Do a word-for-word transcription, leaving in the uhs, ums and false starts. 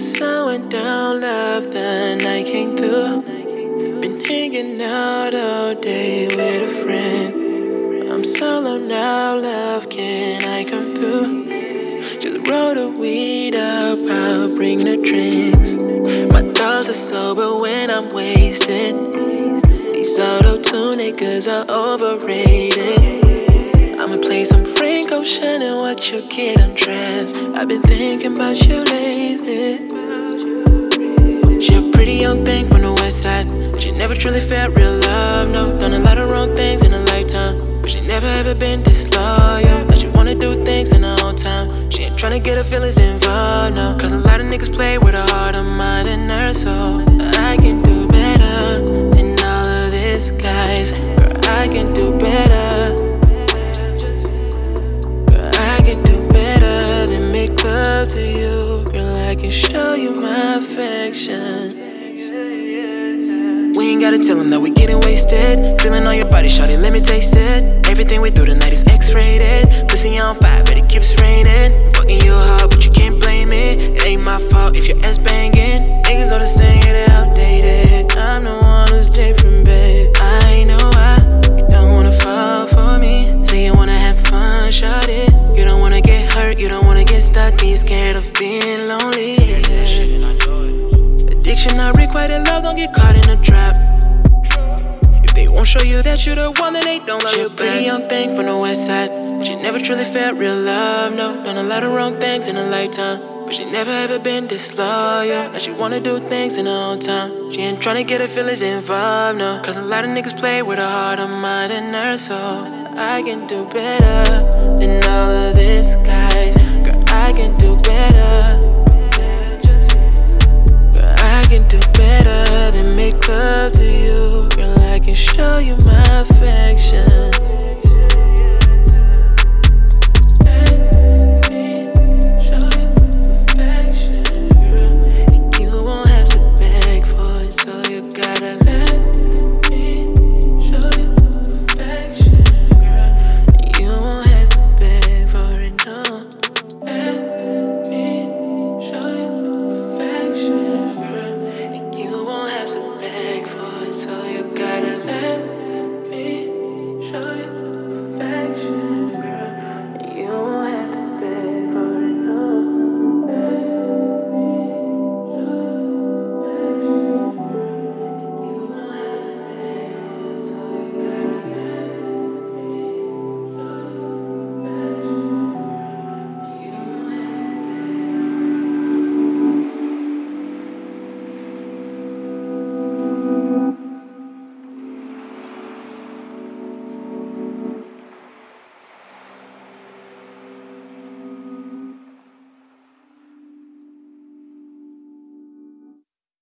sun went down, love, the night came through. Been hanging out all day with a friend. I'm solo now, love, can I come through? Just roll the weed up, I'll bring the drinks. My dogs are sober when I'm wasted. These auto-tune niggas are overrated. I'ma play some Frank Ocean and watch your kid undress. I've been thinking about you lately. She a pretty young thing from the west side. She never truly felt real love, no. Done a lot of wrong things in a lifetime, but she never ever been disloyal. Now she wanna do things in her own time. She ain't tryna get her feelings involved, no. Cause a lot of niggas play with her heart, her mind, and her soul. I can do better than all of these guys. Girl, I can do better. Girl, I can do better than make love to you. Girl, I can show you my affection. We ain't gotta tell them that we getting wasted. Feeling on your body, shawty, let me taste it. Everything we do tonight is X-rated. Pussy on fire, but it keeps raining. Fucking you hard, but you can't blame it. It ain't my fault if your ass banging. Niggas all the same, yeah, they outdated. I'm the one who's different, babe. I know why you don't wanna fall for me. Say you wanna have fun, shawty. You don't wanna get hurt, you don't wanna get stuck. Being scared of being lonely. Addiction not requited, love, don't get caught in a trap. If they won't show you that you're the one, then they don't love you back. She a pretty young thing from the west side, but she never truly felt real love, no. Done a lot of wrong things in a lifetime, but she never ever been disloyal. Now she wanna do things in her own time. She ain't tryna get her feelings involved, no. Cause a lot of niggas play with her heart, her mind, and her soul. I can do better than all of these guys. Girl, I can do better.